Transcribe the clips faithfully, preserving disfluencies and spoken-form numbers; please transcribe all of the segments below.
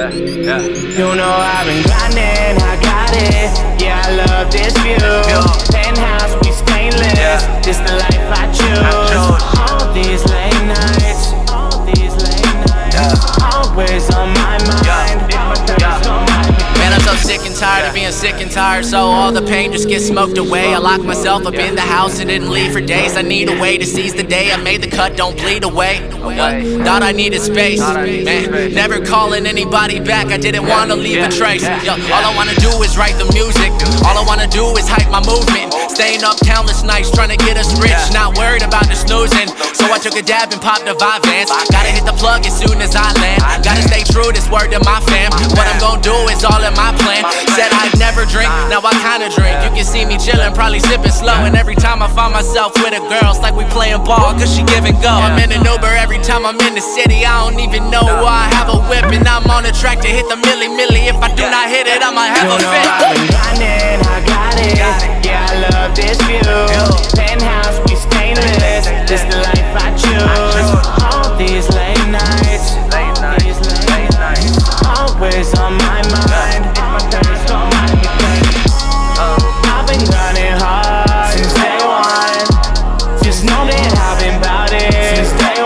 Yeah, yeah. You know I've been grinding, I got it. Yeah, I love this view. Penthouse, we stainless. Yeah. This the life I choose. All these late nights, all these late nights. Yeah. Always on my mind. Yeah. Yeah. On my mind. Man, I'm so sick and tired of being sick and tired, so all the pain just gets smoked away. I locked myself up in the house and didn't leave for days. I need a way to seize the day. I made the cut, don't bleed away. Yeah, thought I needed space, man. Never calling anybody back. I didn't wanna leave a trace. Yeah, all I wanna do is write the music. All I wanna do is hype my movement. Staying up countless nights trying to get us rich, not worried about the snoozing. So I took a dab and popped a Vibe Vance. Gotta hit the plug as soon as I land. Gotta stay true, this word to my fam. What I'm gonna do is all in my plan. Said I'd never drink, now I kinda drink. You can see me chillin', probably sipping slow. And every time I find myself with a girl, it's like we playing ball, cause she give and go. I'm in an Uber every time I'm in the city. I don't even know why I have a whip. And I'm on the track to hit the milli milli. If I do not hit it, I might have You a know fit. I've been grinding, I got it. Yeah, I love this view. Penthouse, we stainless. This the life I choose. All these late nights, all these late nights. Always on my mind. Always on my mind. I've been grinding hard since day one. Just know that I've been bout it since day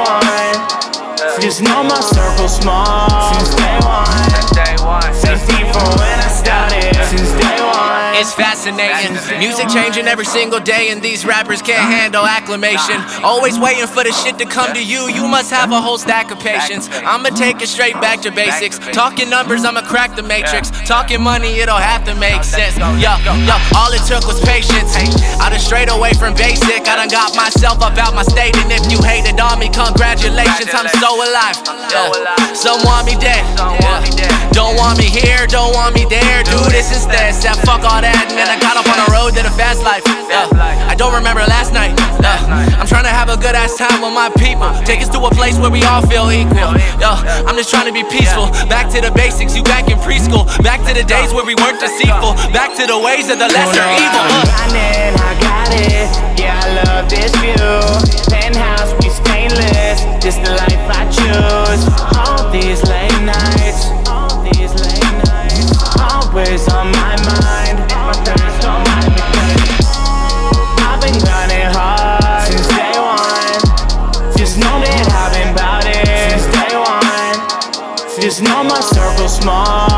one. Just know my circle's small since day one. Since deep from when I started since day one. It's fascinating. Music changing every single day, and these rappers can't handle acclamation. Always waiting for the shit to come to you. You must have a whole stack of patience. I'ma take it straight back to basics. Talking numbers, I'ma crack the matrix. Talking money, it'll have to make sense. Yeah, yeah, all it took was patience. I done strayed away from basic. I done got myself up out my state, and if you hated on me, congratulations, I'm so alive. Yeah. Some want me dead. Yeah. Don't want me here, don't want me there. Do this instead. Said fuck all that, and then I got up on the road, did a fast life. Yeah. I don't remember last night. Yeah. I'm trying to have a good ass time with my people. Take us to a place where we all feel equal. Yo, I'm just trying to be peaceful. Back to the basics, you back in preschool. Back to the days where we weren't deceitful. Back to the ways of the lesser evil. I've been grinding, I got it. Yeah, I love this view. Penthouse, we stainless. This the life I choose. All these late nights, all these late nights. Always on my mind. Always on my mind. I've been grinding hard since day one. Just know that I've been bout it since day one. Just know my circle's small